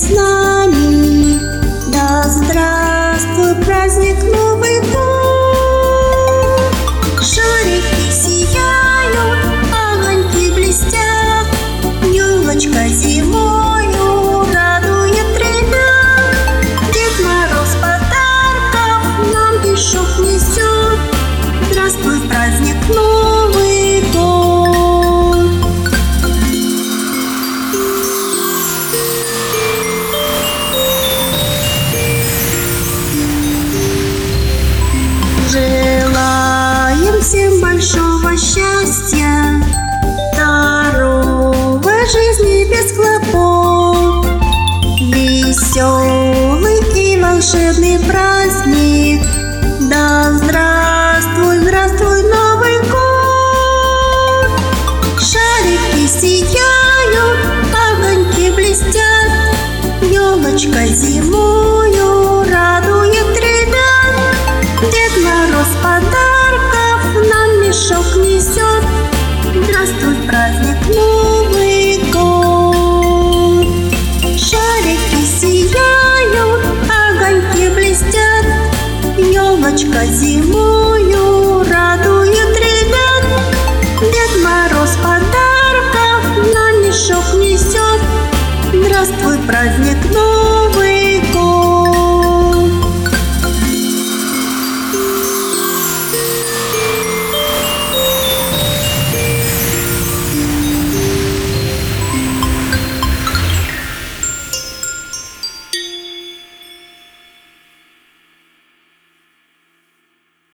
с нами. Да здравствуй, праздник Новый год! Шарики сияют, огоньки блестят, елочка зимою радует ребят. Дед Мороз подарков нам мешок несет. Здравствуй, праздник Новый год! Желаем всем большого счастья, здоровой жизни без хлопот, веселый и волшебный праздник. Да здравствуй, здравствуй, Новый год! Шарики сияют, огоньки блестят, елочка зимою радует ребят. Дед Мороз подарков нам мешок несет. Здравствуй, праздник Новый год! Шарики сияют, огоньки блестят, елочка зимою радует ребят. Дед Мороз подарков нам мешок несет. Здравствуй, праздник Новый год!